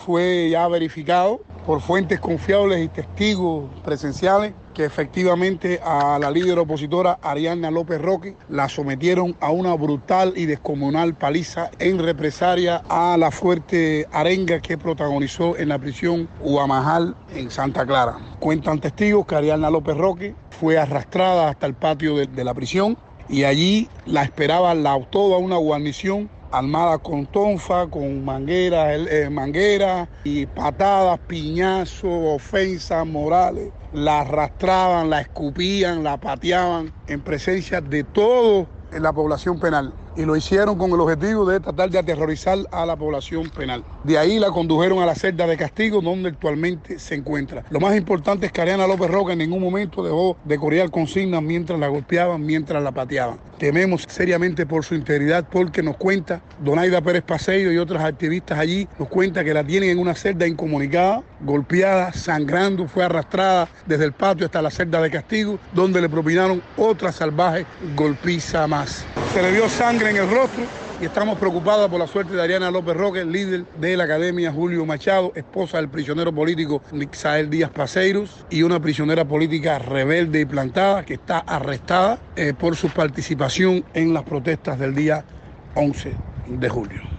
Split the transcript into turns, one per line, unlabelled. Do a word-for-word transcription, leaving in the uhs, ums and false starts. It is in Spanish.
fue ya verificado por fuentes confiables y testigos presenciales que efectivamente a la líder opositora Ariadna López Roque la sometieron a una brutal y descomunal paliza en represalia a la fuerte arenga que protagonizó en la prisión Guamajal en Santa Clara. Cuentan testigos que Ariadna López Roque fue arrastrada hasta el patio de, de la prisión y allí la esperaba la, toda una guarnición armada con tonfa, con mangueras, eh, manguera y patadas, piñazos, ofensas morales. La arrastraban, la escupían, la pateaban en presencia de toda la población penal. Y lo hicieron con el objetivo de tratar de aterrorizar a la población penal. De ahí la condujeron a la celda de castigo donde actualmente se encuentra. Lo más importante es que Ariadna López Roque en ningún momento dejó de corear consignas mientras la golpeaban, mientras la pateaban. Tememos seriamente por su integridad porque nos cuenta Donaida Pérez Paseiro y otras activistas allí, nos cuenta que la tienen en una celda incomunicada, golpeada, sangrando, fue arrastrada desde el patio hasta la celda de castigo donde le propinaron otra salvaje golpiza más. Se le vio sangre en el rostro y estamos preocupados por la suerte de Ariadna López Roque, líder de la Academia Julio Machado, esposa del prisionero político Misael Díaz Paseiros y una prisionera política rebelde y plantada que está arrestada eh, por su participación en las protestas del día once de julio.